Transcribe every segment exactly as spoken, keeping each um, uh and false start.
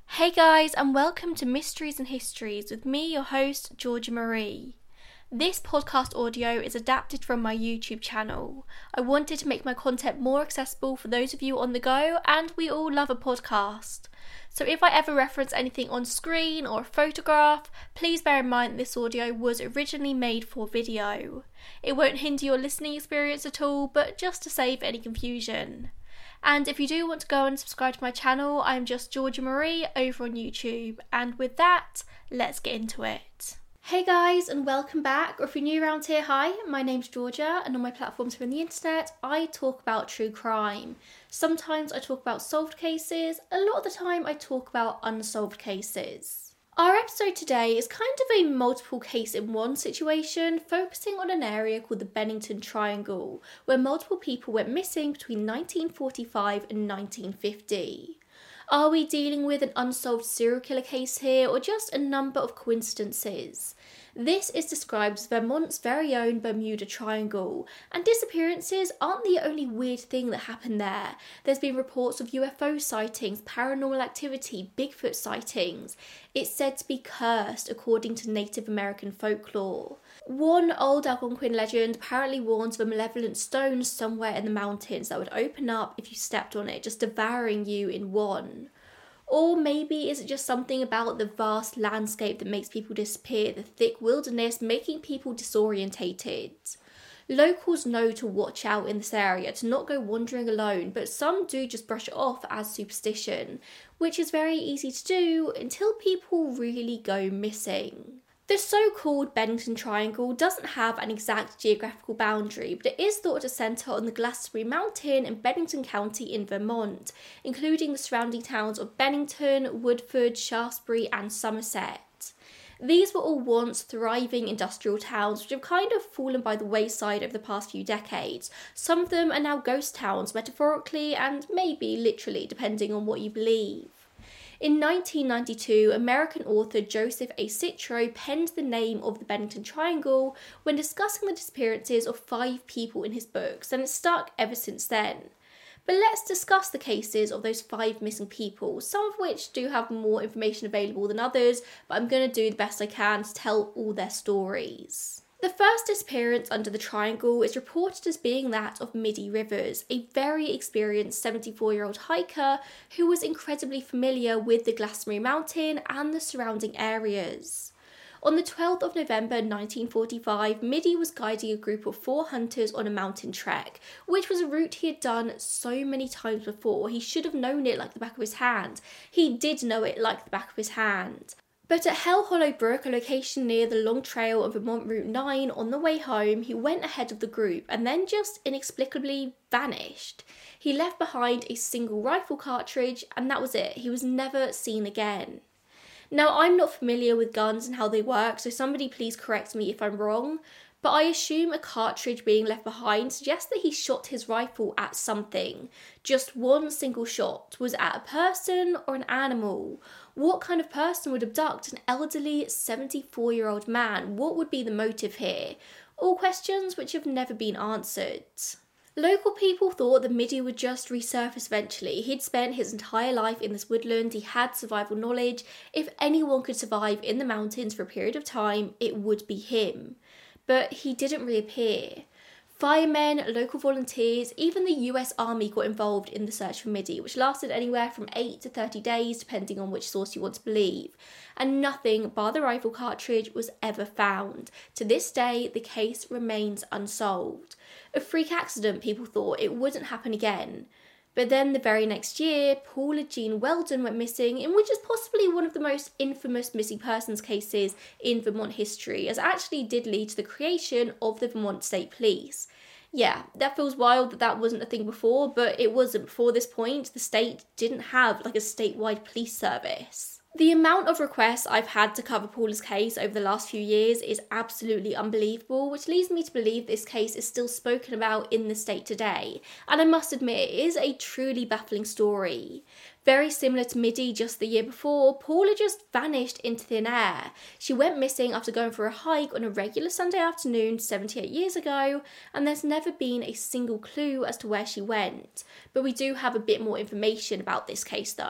Hey guys, and welcome to Mysteries and Histories with me, your host, Georgia Marie. This podcast audio is adapted from my YouTube channel. I wanted to make my content more accessible for those of you on the go, and we all love a podcast. So if I ever reference anything on screen or a photograph, please bear in mind that this audio was originally made for video. It won't hinder your listening experience at all, but just to save any confusion. And if you do want to go and subscribe to my channel, I'm just Georgia Marie over on YouTube. And with that, let's get into it. Hey guys, and welcome back. Or if you're new around here, hi, my name's Georgia, and on my platforms here on the internet, I talk about true crime. Sometimes I talk about solved cases, a lot of the time I talk about unsolved cases. Our episode today is kind of a multiple case in one situation, focusing on an area called the Bennington Triangle, where multiple people went missing between nineteen forty-five and nineteen fifty. Are we dealing with an unsolved serial killer case here, or just a number of coincidences? This is described as Vermont's very own Bermuda Triangle, and disappearances aren't the only weird thing that happened there. There's been reports of U F O sightings, paranormal activity, Bigfoot sightings. It's said to be cursed, according to Native American folklore. One old Algonquin legend apparently warns of a malevolent stone somewhere in the mountains that would open up if you stepped on it, just devouring you in one. Or maybe is it just something about the vast landscape that makes people disappear, the thick wilderness making people disorientated? Locals know to watch out in this area, to not go wandering alone, but some do just brush it off as superstition, which is very easy to do until people really go missing. The so-called Bennington Triangle doesn't have an exact geographical boundary, but it is thought to centre on the Glastonbury Mountain in Bennington County in Vermont, including the surrounding towns of Bennington, Woodford, Shaftesbury and Somerset. These were all once thriving industrial towns which have kind of fallen by the wayside over the past few decades. Some of them are now ghost towns, metaphorically and maybe literally, depending on what you believe. In nineteen ninety-two, American author Joseph A. Citro penned the name of the Bennington Triangle when discussing the disappearances of five people in his books, and it's stuck ever since then. But let's discuss the cases of those five missing people, some of which do have more information available than others, but I'm going to do the best I can to tell all their stories. The first disappearance under the triangle is reported as being that of Middy Rivers, a very experienced seventy-four-year-old hiker who was incredibly familiar with the Glastonbury Mountain and the surrounding areas. On the twelfth of November nineteen forty-five, Middy was guiding a group of four hunters on a mountain trek, which was a route he had done so many times before. He should have known it like the back of his hand. He did know it like the back of his hand. But at Hell Hollow Brook, a location near the long trail of Vermont Route nine, on the way home, he went ahead of the group and then just inexplicably vanished. He left behind a single rifle cartridge, and that was it. He was never seen again. Now, I'm not familiar with guns and how they work, so somebody please correct me if I'm wrong, but I assume a cartridge being left behind suggests that he shot his rifle at something. Just one single shot. Was it at a person or an animal? What kind of person would abduct an elderly seventy-four-year-old man? What would be the motive here? All questions which have never been answered. Local people thought that Middy would just resurface eventually. He'd spent his entire life in this woodland, he had survival knowledge. If anyone could survive in the mountains for a period of time, it would be him. But he didn't reappear. Firemen, local volunteers, even the U S Army got involved in the search for Middy, which lasted anywhere from eight to thirty days, depending on which source you want to believe. And nothing bar the rifle cartridge was ever found. To this day, the case remains unsolved. A freak accident, people thought. It wouldn't happen again. But then the very next year, Paula Jean Weldon went missing in which is possibly one of the most infamous missing persons cases in Vermont history, as it actually did lead to the creation of the Vermont State Police. Yeah, that feels wild that that wasn't a thing before, but it wasn't. Before this point, the state didn't have like a statewide police service. The amount of requests I've had to cover Paula's case over the last few years is absolutely unbelievable, which leads me to believe this case is still spoken about in the state today. And I must admit, it is a truly baffling story. Very similar to Middy just the year before, Paula just vanished into thin air. She went missing after going for a hike on a regular Sunday afternoon seventy-eight years ago, and there's never been a single clue as to where she went. But we do have a bit more information about this case though.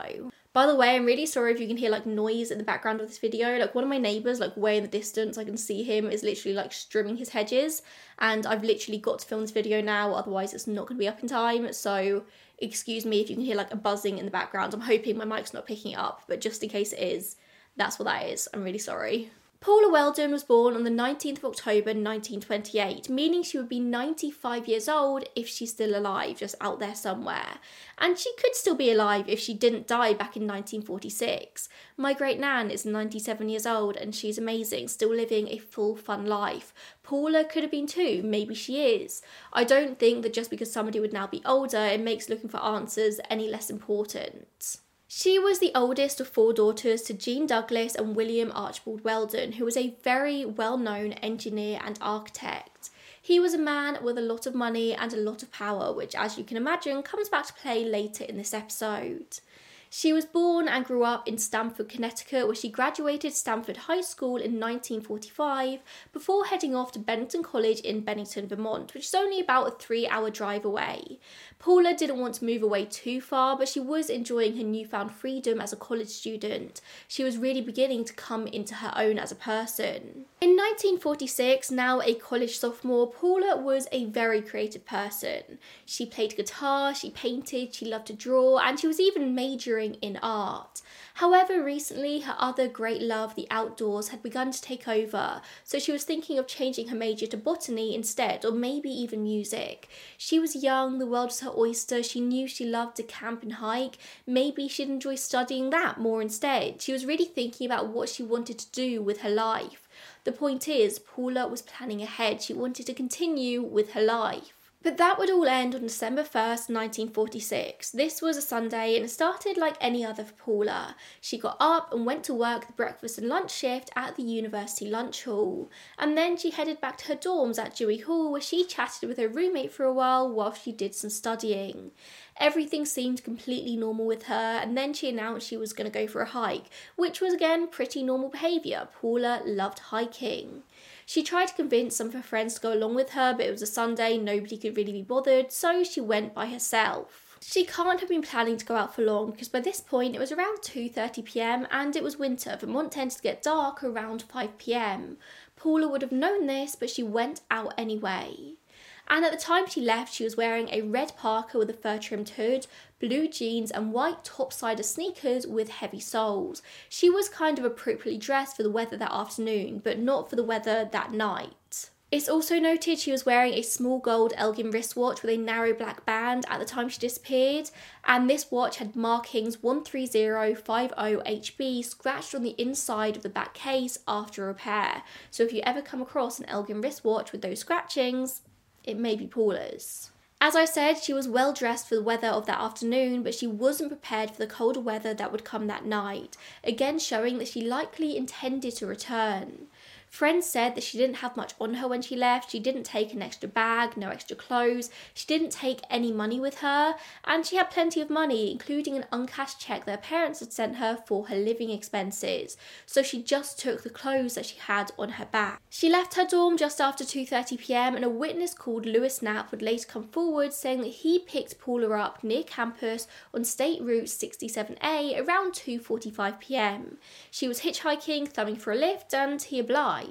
By the way, I'm really sorry if you can hear like noise in the background of this video. Like one of my neighbours, like way in the distance, I can see him, is literally like trimming his hedges, and I've literally got to film this video now, otherwise it's not going to be up in time. So excuse me if you can hear like a buzzing in the background. I'm hoping my mic's not picking it up, but just in case it is, that's what that is. I'm really sorry. Paula Weldon was born on the nineteenth of October nineteen twenty-eight, meaning she would be ninety-five years old if she's still alive, just out there somewhere. And she could still be alive if she didn't die back in nineteen forty-six. My great nan is ninety-seven years old and she's amazing, still living a full, fun life. Paula could have been too, maybe she is. I don't think that just because somebody would now be older, it makes looking for answers any less important. She was the oldest of four daughters to Jean Douglas and William Archibald Weldon, who was a very well-known engineer and architect. He was a man with a lot of money and a lot of power, which, as you can imagine, comes back to play later in this episode. She was born and grew up in Stamford, Connecticut, where she graduated Stamford High School in nineteen forty-five before heading off to Bennington College in Bennington, Vermont, which is only about a three-hour drive away. Paula didn't want to move away too far, but she was enjoying her newfound freedom as a college student. She was really beginning to come into her own as a person. In nineteen forty-six, now a college sophomore, Paula was a very creative person. She played guitar, she painted, she loved to draw, and she was even majoring in art. However, recently her other great love, the outdoors, had begun to take over, so she was thinking of changing her major to botany instead, or maybe even music. She was young, the world was her oyster, she knew she loved to camp and hike, maybe she'd enjoy studying that more instead. She was really thinking about what she wanted to do with her life. The point is, Paula was planning ahead. She wanted to continue with her life. But that would all end on December first, nineteen forty-six. This was a Sunday and it started like any other for Paula. She got up and went to work the breakfast and lunch shift at the university lunch hall. And then she headed back to her dorms at Dewey Hall, where she chatted with her roommate for a while while she did some studying. Everything seemed completely normal with her, and then she announced she was going to go for a hike, which was again pretty normal behaviour. Paula loved hiking. She tried to convince some of her friends to go along with her, but it was a Sunday, nobody could really be bothered, so she went by herself. She can't have been planning to go out for long, because by this point it was around two thirty p m and it was winter. Vermont tends to get dark around five p m. Paula would have known this, but she went out anyway. And at the time she left, she was wearing a red parka with a fur-trimmed hood, blue jeans and white top-sider sneakers with heavy soles. She was kind of appropriately dressed for the weather that afternoon, but not for the weather that night. It's also noted she was wearing a small gold Elgin wristwatch with a narrow black band at the time she disappeared, and this watch had markings one three zero five zero H B scratched on the inside of the back case after repair. So if you ever come across an Elgin wristwatch with those scratchings, it may be Paula's. As I said, she was well dressed for the weather of that afternoon, but she wasn't prepared for the colder weather that would come that night, again showing that she likely intended to return. Friends said that she didn't have much on her when she left. She didn't take an extra bag, no extra clothes, she didn't take any money with her, and she had plenty of money, including an uncashed cheque that her parents had sent her for her living expenses, so she just took the clothes that she had on her back. She left her dorm just after two thirty p m, and a witness called Lewis Knapp would later come forward saying that he picked Paula up near campus on State Route sixty-seven A around two forty-five p m. She was hitchhiking, thumbing for a lift, and he obliged.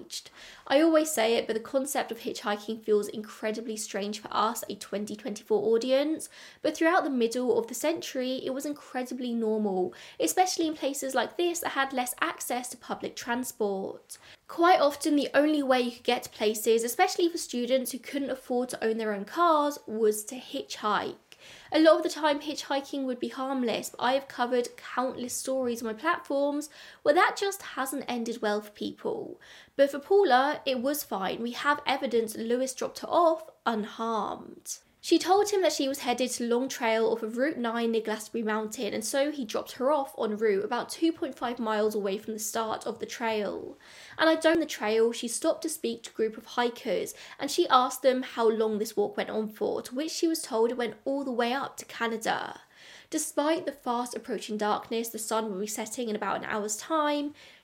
I always say it, but the concept of hitchhiking feels incredibly strange for us, a twenty twenty-four audience, but throughout the middle of the century it was incredibly normal, especially in places like this that had less access to public transport. Quite often the only way you could get to places, especially for students who couldn't afford to own their own cars, was to hitchhike. A lot of the time hitchhiking would be harmless, but I have covered countless stories on my platforms where that just hasn't ended well for people. But for Paula, it was fine. We have evidence Lewis dropped her off unharmed. She told him that she was headed to Long Trail off of Route nine near Glastonbury Mountain, and so he dropped her off en route about two point five miles away from the start of the trail. And I don't the trail, she stopped to speak to a group of hikers, and she asked them how long this walk went on for, to which she was told it went all the way up to Canada. Despite the fast approaching darkness, the sun will be setting in about an hour's time,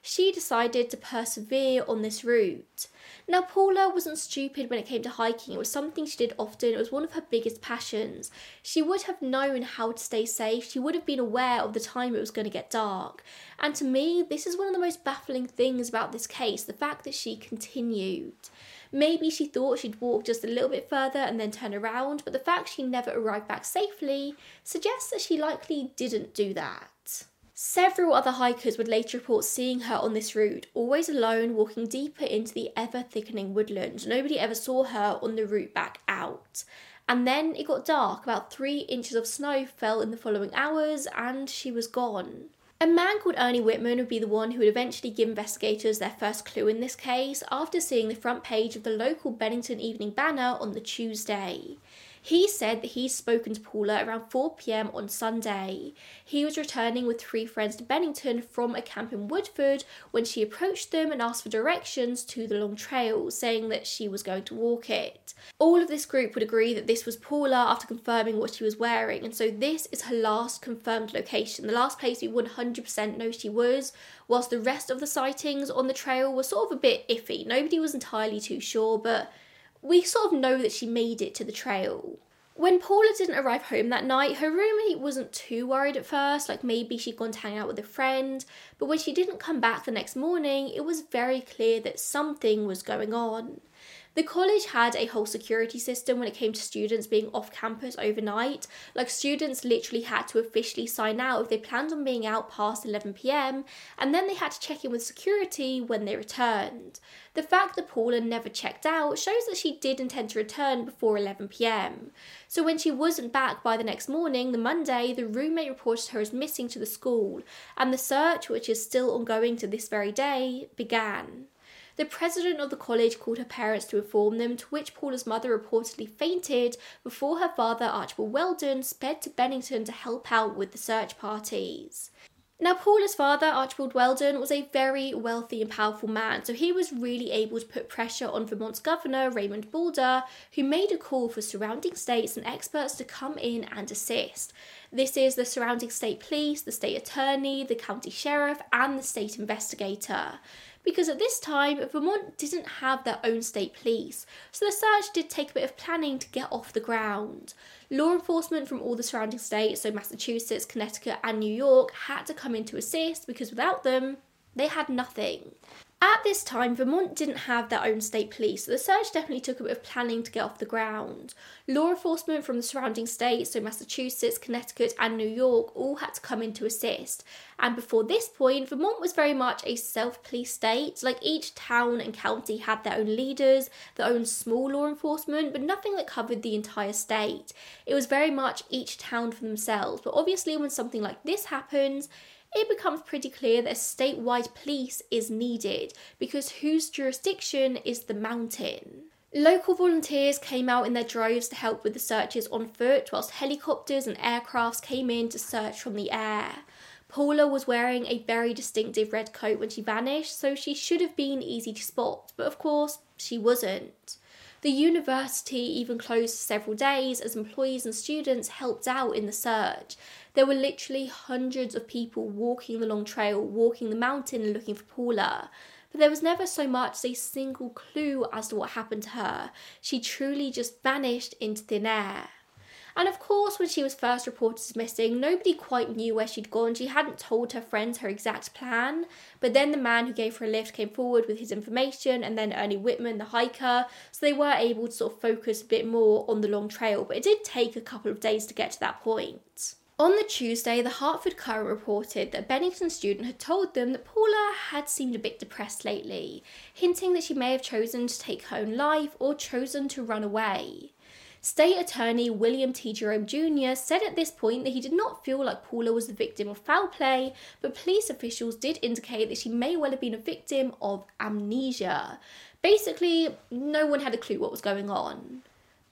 she decided to persevere on this route. Now, Paula wasn't stupid when it came to hiking. It was something she did often. It was one of her biggest passions. She would have known how to stay safe. She would have been aware of the time it was going to get dark. And to me, this is one of the most baffling things about this case, the fact that she continued. Maybe she thought she'd walk just a little bit further and then turn around, but the fact she never arrived back safely suggests that she likely didn't do that. Several other hikers would later report seeing her on this route, always alone, walking deeper into the ever-thickening woodland. Nobody ever saw her on the route back out. And then it got dark. About three inches of snow fell in the following hours, and she was gone. A man called Ernie Whitman would be the one who would eventually give investigators their first clue in this case after seeing the front page of the local Bennington Evening Banner on the Tuesday. He said that he'd spoken to Paula around four p.m. on Sunday. He was returning with three friends to Bennington from a camp in Woodford when she approached them and asked for directions to the long trail, saying that she was going to walk it. All of this group would agree that this was Paula after confirming what she was wearing, and so this is her last confirmed location, the last place we one hundred percent know she was, whilst the rest of the sightings on the trail were sort of a bit iffy. Nobody was entirely too sure, but we sort of know that she made it to the trail. When Paula didn't arrive home that night, her roommate wasn't too worried at first, like maybe she'd gone to hang out with a friend, but when she didn't come back the next morning, it was very clear that something was going on. The college had a whole security system when it came to students being off campus overnight. Like, students literally had to officially sign out if they planned on being out past eleven p.m, and then they had to check in with security when they returned. The fact that Paula never checked out shows that she did intend to return before eleven p.m. So when she wasn't back by the next morning, the Monday, the roommate reported her as missing to the school, and the search, which is still ongoing to this very day, began. The president of the college called her parents to inform them, to which Paula's mother reportedly fainted before her father, Archibald Weldon, sped to Bennington to help out with the search parties. Now, Paula's father, Archibald Weldon, was a very wealthy and powerful man, so he was really able to put pressure on Vermont's governor, Raymond Boulder, who made a call for surrounding states and experts to come in and assist. This is the surrounding state police, the state attorney, the county sheriff, and the state investigator. Because at this time, Vermont didn't have their own state police, so the search did take a bit of planning to get off the ground. Law enforcement from all the surrounding states, so Massachusetts, Connecticut, and New York, had to come in to assist because without them, they had nothing. At this time, Vermont didn't have their own state police, so the search definitely took a bit of planning to get off the ground. Law enforcement from the surrounding states, so Massachusetts, Connecticut, and New York, all had to come in to assist. And before this point, Vermont was very much a self-police state. Like, each town and county had their own leaders, their own small law enforcement, but nothing that covered the entire state. It was very much each town for themselves. But obviously, when something like this happens, it becomes pretty clear that a statewide police is needed, because whose jurisdiction is the mountain? Local volunteers came out in their droves to help with the searches on foot, whilst helicopters and aircrafts came in to search from the air. Paula was wearing a very distinctive red coat when she vanished, so she should have been easy to spot, but of course, she wasn't. The university even closed for several days as employees and students helped out in the search. There were literally hundreds of people walking the long trail, walking the mountain and looking for Paula. But there was never so much as a single clue as to what happened to her. She truly just vanished into thin air. And of course, when she was first reported as missing, nobody quite knew where she'd gone. She hadn't told her friends her exact plan. But then the man who gave her a lift came forward with his information, and then Ernie Whitman, the hiker. So they were able to sort of focus a bit more on the long trail. But it did take a couple of days to get to that point. On the Tuesday, the Hartford Courant reported that a Bennington student had told them that Paula had seemed a bit depressed lately, hinting that she may have chosen to take her own life or chosen to run away. State Attorney William T. Jerome Junior said at this point that he did not feel like Paula was the victim of foul play, but police officials did indicate that she may well have been a victim of amnesia. Basically, no one had a clue what was going on.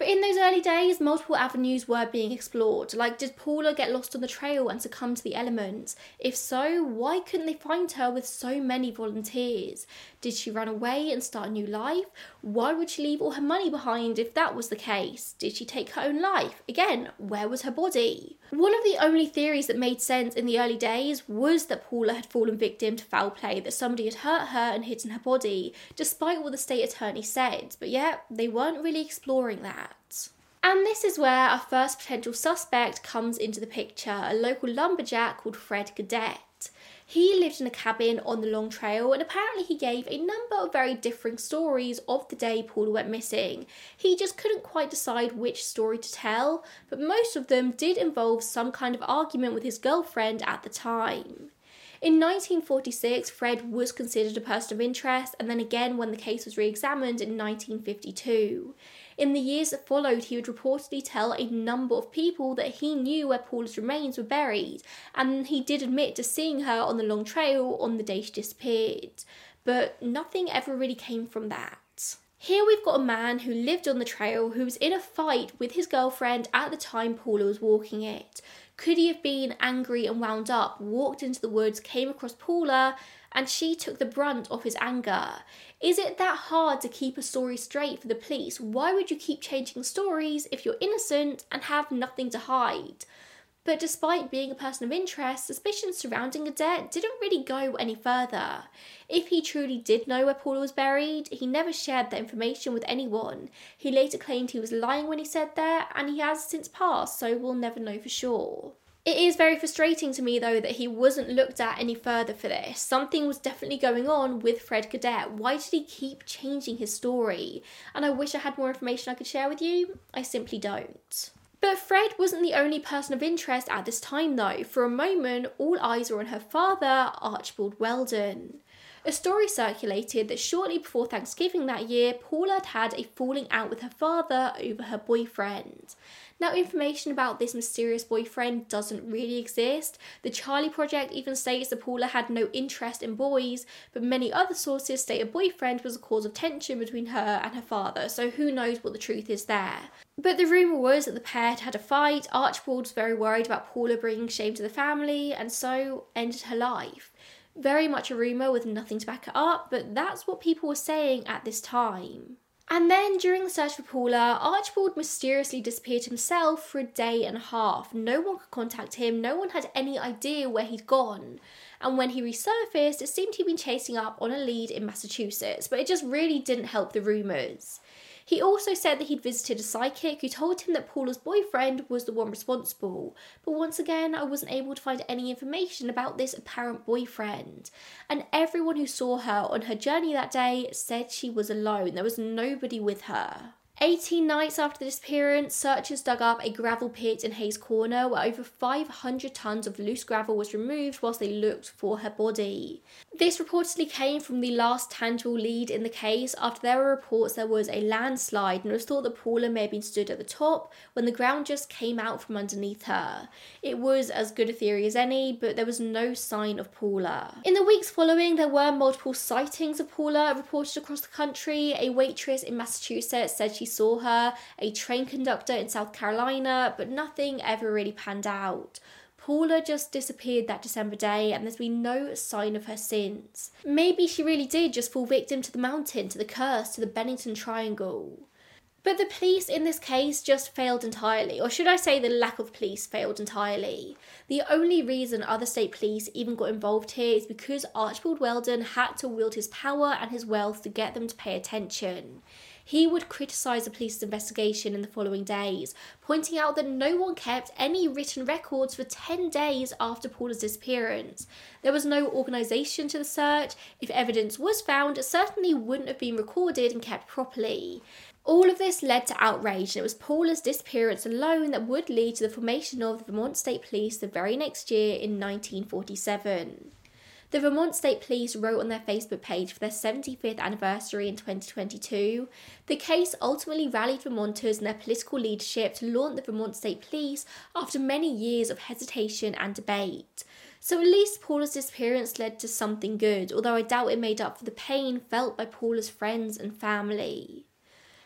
But in those early days, multiple avenues were being explored. Like, did Paula get lost on the trail and succumb to the elements? If so, why couldn't they find her with so many volunteers? Did she run away and start a new life? Why would she leave all her money behind if that was the case? Did she take her own life? Again, where was her body? One of the only theories that made sense in the early days was that Paula had fallen victim to foul play, that somebody had hurt her and hidden her body, despite what the state attorney said. But yeah, they weren't really exploring that. And this is where our first potential suspect comes into the picture, a local lumberjack called Fred Gadet. He lived in a cabin on the Long Trail, and apparently he gave a number of very differing stories of the day Paula went missing. He just couldn't quite decide which story to tell, but most of them did involve some kind of argument with his girlfriend at the time. In nineteen forty-six, Fred was considered a person of interest, and then again when the case was re-examined in nineteen fifty-two. In the years that followed, he would reportedly tell a number of people that he knew where Paula's remains were buried, and he did admit to seeing her on the Long Trail on the day she disappeared. But nothing ever really came from that. Here we've got a man who lived on the trail who was in a fight with his girlfriend at the time Paula was walking it. Could he have been angry and wound up, walked into the woods, came across Paula, and she took the brunt of his anger? Is it that hard to keep a story straight for the police? Why would you keep changing stories if you're innocent and have nothing to hide? But despite being a person of interest, suspicions surrounding Gadet didn't really go any further. If he truly did know where Paula was buried, he never shared that information with anyone. He later claimed he was lying when he said that, and he has since passed, so we'll never know for sure. It is very frustrating to me though that he wasn't looked at any further for this. Something was definitely going on with Fred Gadet. Why did he keep changing his story? And I wish I had more information I could share with you. I simply don't. But Fred wasn't the only person of interest at this time though. For a moment, all eyes were on her father, Archibald Weldon. A story circulated that shortly before Thanksgiving that year, Paula had had a falling out with her father over her boyfriend. Now, information about this mysterious boyfriend doesn't really exist. The Charlie Project even states that Paula had no interest in boys, but many other sources state a boyfriend was a cause of tension between her and her father, so who knows what the truth is there. But the rumour was that the pair had had a fight. Archibald was very worried about Paula bringing shame to the family, and so ended her life. Very much a rumour with nothing to back it up, but that's what people were saying at this time. And then, during the search for Paula, Archibald mysteriously disappeared himself for a day and a half. No one could contact him, no one had any idea where he'd gone. And when he resurfaced, it seemed he'd been chasing up on a lead in Massachusetts, but it just really didn't help the rumours. He also said that he'd visited a psychic who told him that Paula's boyfriend was the one responsible, but once again I wasn't able to find any information about this apparent boyfriend. And everyone who saw her on her journey that day said she was alone, there was nobody with her. eighteen nights after the disappearance, searchers dug up a gravel pit in Hayes Corner where over five hundred tonnes of loose gravel was removed whilst they looked for her body. This reportedly came from the last tangible lead in the case after there were reports there was a landslide and it was thought that Paula may have been stood at the top when the ground just came out from underneath her. It was as good a theory as any, but there was no sign of Paula. In the weeks following, there were multiple sightings of Paula reported across the country. A waitress in Massachusetts said she saw her, a train conductor in South Carolina, but nothing ever really panned out. Paula just disappeared that December day and there's been no sign of her since. Maybe she really did just fall victim to the mountain, to the curse, to the Bennington Triangle. But the police in this case just failed entirely, or should I say the lack of police failed entirely. The only reason other state police even got involved here is because Archibald Weldon had to wield his power and his wealth to get them to pay attention. He would criticise the police's investigation in the following days, pointing out that no one kept any written records for ten days after Paula's disappearance. There was no organisation to the search. If evidence was found, it certainly wouldn't have been recorded and kept properly. All of this led to outrage, and it was Paula's disappearance alone that would lead to the formation of the Vermont State Police the very next year in nineteen forty-seven. The Vermont State Police wrote on their Facebook page for their seventy-fifth anniversary in twenty twenty-two. The case ultimately rallied Vermonters and their political leadership to launch the Vermont State Police after many years of hesitation and debate. So at least Paula's disappearance led to something good, although I doubt it made up for the pain felt by Paula's friends and family.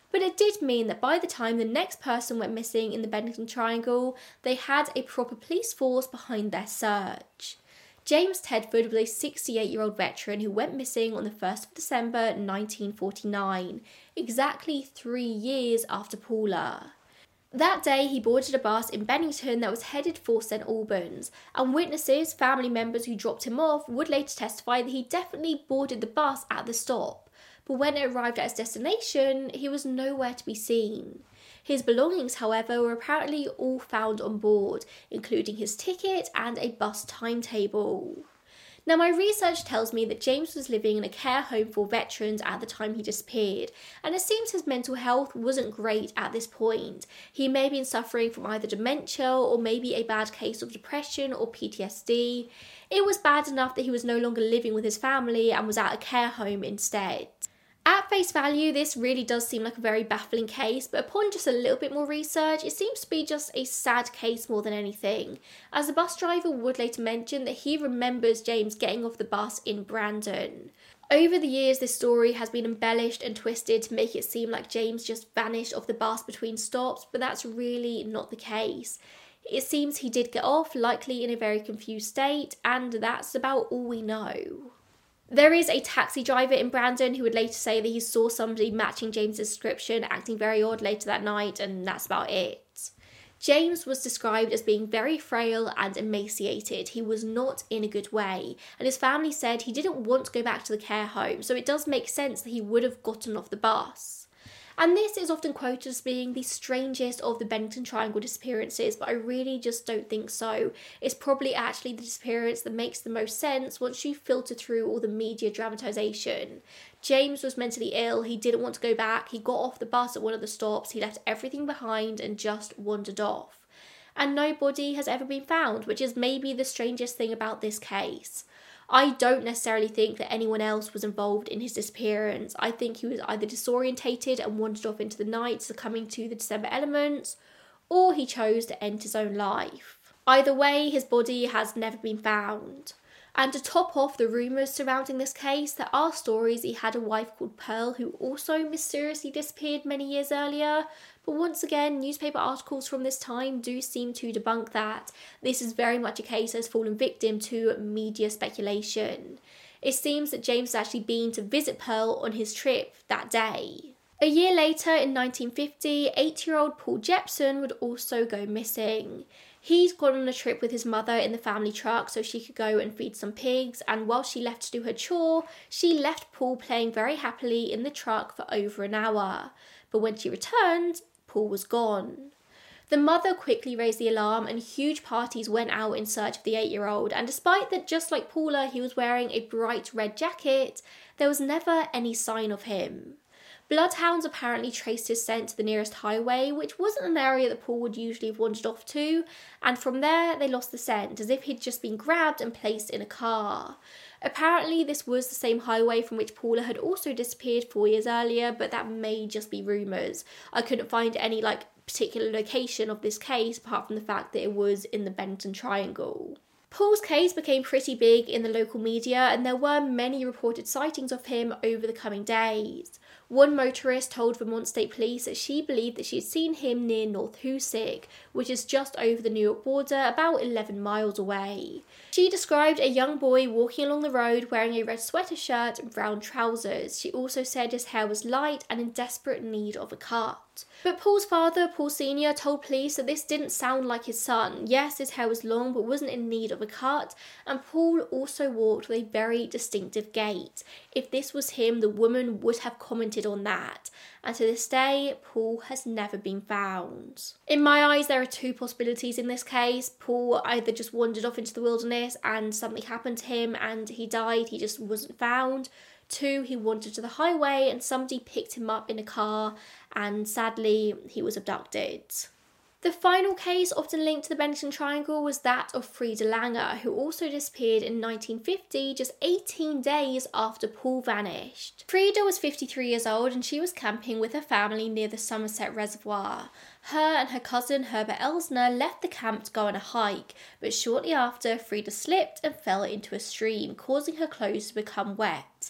But it did mean that by the time the next person went missing in the Bennington Triangle, they had a proper police force behind their search. James Tedford was a sixty-eight-year-old veteran who went missing on the first of December nineteen forty-nine, exactly three years after Paula. That day, he boarded a bus in Bennington that was headed for Saint Albans, and witnesses, family members who dropped him off, would later testify that he definitely boarded the bus at the stop. But when it arrived at its destination, he was nowhere to be seen. His belongings, however, were apparently all found on board, including his ticket and a bus timetable. Now, my research tells me that James was living in a care home for veterans at the time he disappeared, and it seems his mental health wasn't great at this point. He may have been suffering from either dementia or maybe a bad case of depression or P T S D. It was bad enough that he was no longer living with his family and was at a care home instead. At face value, this really does seem like a very baffling case, but upon just a little bit more research, it seems to be just a sad case more than anything, as the bus driver would later mention that he remembers James getting off the bus in Brandon. Over the years, this story has been embellished and twisted to make it seem like James just vanished off the bus between stops, but that's really not the case. It seems he did get off, likely in a very confused state, and that's about all we know. There is a taxi driver in Brandon who would later say that he saw somebody matching James's description acting very odd later that night, and that's about it. James was described as being very frail and emaciated. He was not in a good way, and his family said he didn't want to go back to the care home, so it does make sense that he would have gotten off the bus. And this is often quoted as being the strangest of the Bennington Triangle disappearances, but I really just don't think so. It's probably actually the disappearance that makes the most sense once you filter through all the media dramatisation. James was mentally ill, he didn't want to go back, he got off the bus at one of the stops, he left everything behind and just wandered off. And no body has ever been found, which is maybe the strangest thing about this case. I don't necessarily think that anyone else was involved in his disappearance. I think he was either disorientated and wandered off into the night, succumbing to the December elements, or he chose to end his own life. Either way, his body has never been found. And to top off the rumours surrounding this case, there are stories he had a wife called Pearl who also mysteriously disappeared many years earlier. But once again, newspaper articles from this time do seem to debunk that. This is very much a case that has fallen victim to media speculation. It seems that James has actually been to visit Pearl on his trip that day. A year later, in nineteen fifty, eight-year-old Paul Jepson would also go missing. He'd gone on a trip with his mother in the family truck so she could go and feed some pigs, and while she left to do her chore, she left Paul playing very happily in the truck for over an hour. But when she returned, Paul was gone. The mother quickly raised the alarm and huge parties went out in search of the eight-year-old, and despite that, just like Paula, he was wearing a bright red jacket, there was never any sign of him. Bloodhounds apparently traced his scent to the nearest highway, which wasn't an area that Paul would usually have wandered off to, and from there they lost the scent, as if he'd just been grabbed and placed in a car. Apparently this was the same highway from which Paula had also disappeared four years earlier, but that may just be rumours. I couldn't find any like particular location of this case apart from the fact that it was in the Bennington Triangle. Paul's case became pretty big in the local media, and there were many reported sightings of him over the coming days. One motorist told Vermont State Police that she believed that she had seen him near North Hoosick, which is just over the New York border, about eleven miles away. She described a young boy walking along the road wearing a red sweater shirt and brown trousers. She also said his hair was light and in desperate need of a cut. But Paul's father, Paul Senior, told police that this didn't sound like his son. Yes, his hair was long but wasn't in need of a cut, and Paul also walked with a very distinctive gait. If this was him, the woman would have commented on that, and to this day, Paul has never been found. In my eyes, there are two possibilities in this case. Paul either just wandered off into the wilderness and something happened to him and he died, he just wasn't found. Two, he wandered to the highway and somebody picked him up in a car and sadly he was abducted. The final case often linked to the Bennington Triangle was that of Frida Langer, who also disappeared in nineteen fifty, just eighteen days after Paul vanished. Frida was fifty-three years old and she was camping with her family near the Somerset Reservoir. Her and her cousin Herbert Elsner left the camp to go on a hike, but shortly after, Frida slipped and fell into a stream, causing her clothes to become wet.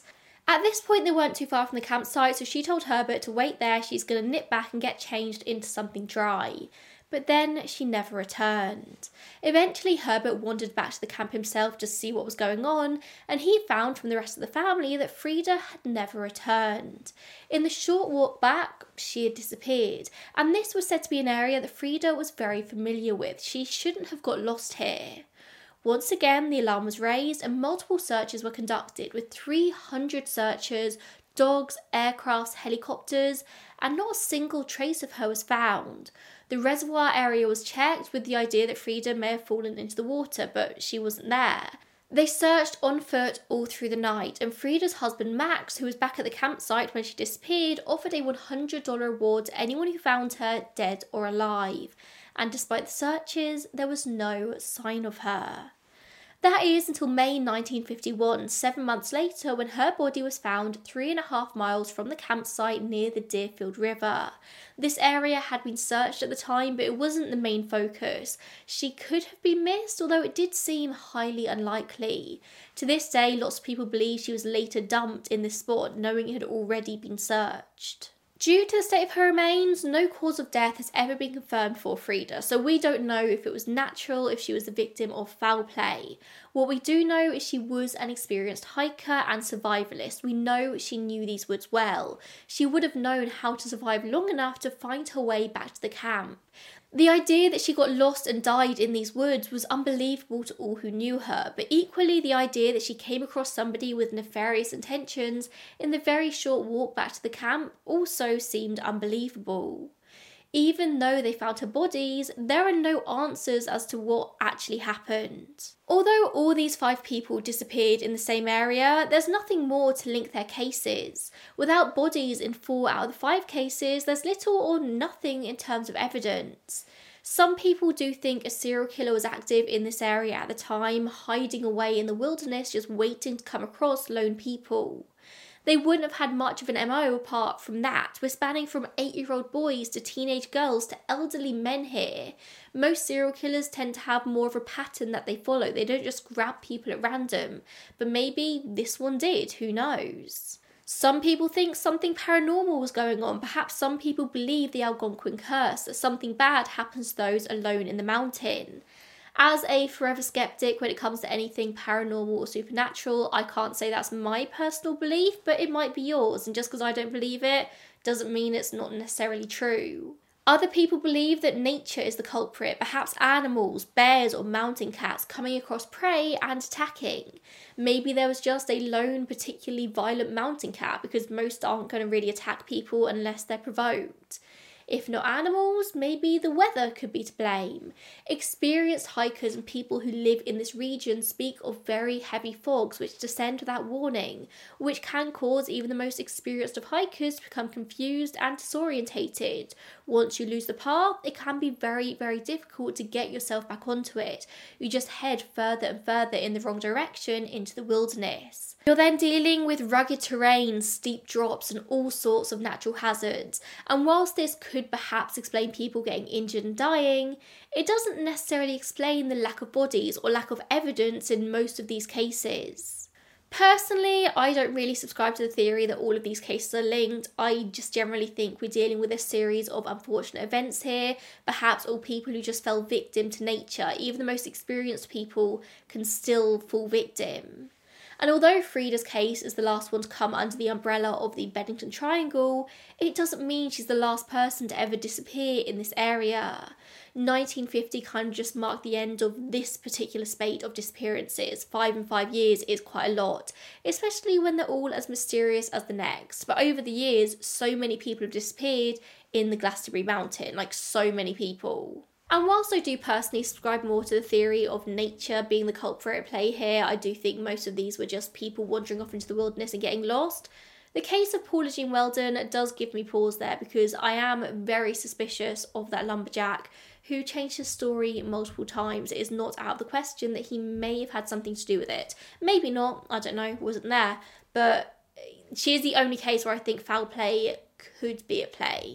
At this point, they weren't too far from the campsite, so she told Herbert to wait there. She's going to nip back and get changed into something dry. But then she never returned. Eventually, Herbert wandered back to the camp himself just to see what was going on, and he found from the rest of the family that Frida had never returned. In the short walk back, she had disappeared, and this was said to be an area that Frida was very familiar with. She shouldn't have got lost here. Once again, the alarm was raised and multiple searches were conducted with three hundred searchers, dogs, aircrafts, helicopters, and not a single trace of her was found. The reservoir area was checked with the idea that Frida may have fallen into the water, but she wasn't there. They searched on foot all through the night, and Frida's husband Max, who was back at the campsite when she disappeared, offered a one hundred dollars reward to anyone who found her dead or alive. And despite the searches, there was no sign of her. That is until May nineteen fifty-one, seven months later, when her body was found three and a half miles from the campsite near the Deerfield River. This area had been searched at the time, but it wasn't the main focus. She could have been missed, although it did seem highly unlikely. To this day, lots of people believe she was later dumped in this spot, knowing it had already been searched. Due to the state of her remains, no cause of death has ever been confirmed for Frida, so we don't know if it was natural, if she was the victim of foul play. What we do know is she was an experienced hiker and survivalist. We know she knew these woods well. She would have known how to survive long enough to find her way back to the camp. The idea that she got lost and died in these woods was unbelievable to all who knew her, but equally the idea that she came across somebody with nefarious intentions in the very short walk back to the camp also seemed unbelievable. Even though they found her bodies, there are no answers as to what actually happened. Although all these five people disappeared in the same area, there's nothing more to link their cases. Without bodies in four out of the five cases, there's little or nothing in terms of evidence. Some people do think a serial killer was active in this area at the time, hiding away in the wilderness, just waiting to come across lone people. They wouldn't have had much of an M O apart from that. We're spanning from eight-year-old boys to teenage girls to elderly men here. Most serial killers tend to have more of a pattern that they follow. They don't just grab people at random. But maybe this one did, who knows? Some people think something paranormal was going on. Perhaps some people believe the Algonquin curse, that something bad happens to those alone in the mountain. As a forever skeptic when it comes to anything paranormal or supernatural, I can't say that's my personal belief, but it might be yours, and just because I don't believe it doesn't mean it's not necessarily true. Other people believe that nature is the culprit, perhaps animals, bears or mountain cats coming across prey and attacking. Maybe there was just a lone, particularly violent mountain cat, because most aren't going to really attack people unless they're provoked. If not animals, maybe the weather could be to blame. Experienced hikers and people who live in this region speak of very heavy fogs which descend without warning, which can cause even the most experienced of hikers to become confused and disorientated. Once you lose the path, it can be very, very difficult to get yourself back onto it. You just head further and further in the wrong direction into the wilderness. You're then dealing with rugged terrain, steep drops and all sorts of natural hazards. And whilst this could perhaps explain people getting injured and dying, it doesn't necessarily explain the lack of bodies or lack of evidence in most of these cases. Personally, I don't really subscribe to the theory that all of these cases are linked. I just generally think we're dealing with a series of unfortunate events here, perhaps all people who just fell victim to nature. Even the most experienced people can still fall victim. And although Frida's case is the last one to come under the umbrella of the Bennington Triangle, it doesn't mean she's the last person to ever disappear in this area. nineteen fifty kind of just marked the end of this particular spate of disappearances. Five in five years is quite a lot, especially when they're all as mysterious as the next. But over the years, so many people have disappeared in the Glastonbury Mountain, like so many people. And whilst I do personally subscribe more to the theory of nature being the culprit at play here, I do think most of these were just people wandering off into the wilderness and getting lost. The case of Paula Jean Weldon does give me pause there, because I am very suspicious of that lumberjack who changed his story multiple times. It is not out of the question that he may have had something to do with it. Maybe not, I don't know, wasn't there. But she is the only case where I think foul play could be at play.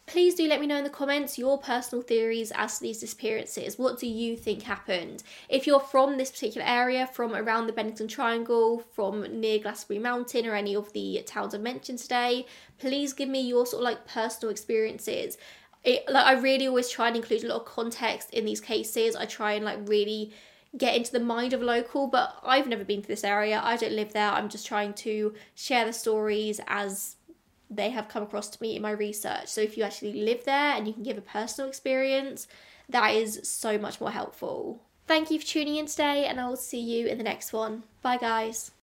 Please do let me know in the comments your personal theories as to these disappearances. What do you think happened? If you're from this particular area, from around the Bennington Triangle, from near Glastonbury Mountain or any of the towns I've mentioned today, please give me your sort of like personal experiences. It, like I really always try and include a lot of context in these cases. I try and like really get into the mind of a local, but I've never been to this area. I don't live there. I'm just trying to share the stories as they have come across to me in my research. So if you actually live there and you can give a personal experience, that is so much more helpful. Thank you for tuning in today, and I will see you in the next one. Bye guys.